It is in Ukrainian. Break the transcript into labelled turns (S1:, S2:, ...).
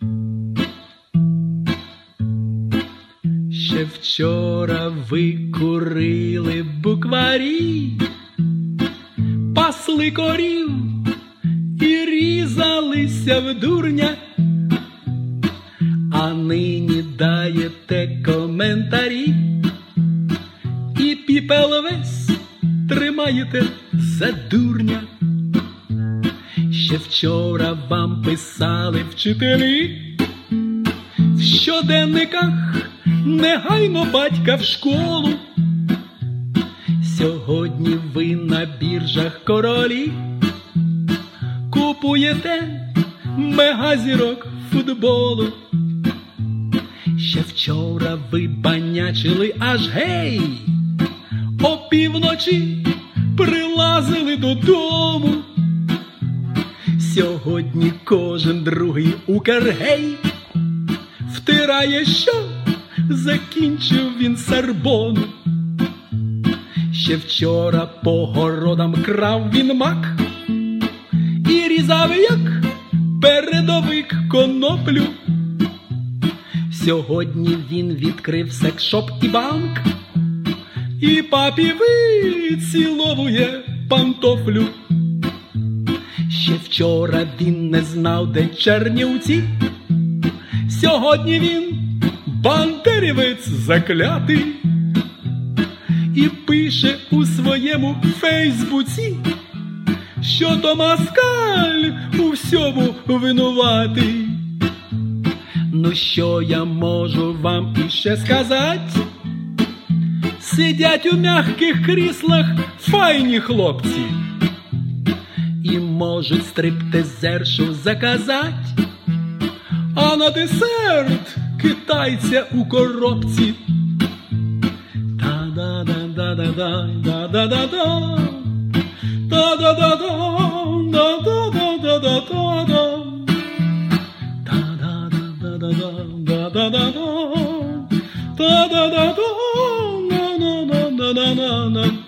S1: Ще вчора ви курили букварі, пасли корів і різалися в дурня, а нині даєте коментарі і піпел весь тримаєте за дурня. Ще вчора вам писали вчителі в щоденниках: негайно батька в школу. Сьогодні ви на біржах королі купуєте мегазірок футболу. Ще вчора ви банячили аж гей, опівночі прилазили додому. Сьогодні кожен другий укргей втирає, що закінчив він Сорбону. Ще вчора по городам крав він мак і різав, як передовик, коноплю. Сьогодні він відкрив секс-шоп і банк, і папі виціловує пантофлю. Ще вчора він не знав, де Чернівці, сьогодні він бандерівець заклятий і пише у своєму фейсбуці, що то москаль у всьому винуватий. Ну що я можу вам іще сказати? Сидять у м'яких кріслах файні хлопці і можуть стриптизершу заказать, а на десерт китайця у коробці. Та-да-да-да-да-да, да-да-да-да, та-да-да-да, да-да-да-да-да-да, та-да-да-да-да-да, та-да-да-да, та-да-да-да, на-на-на-на-на-на.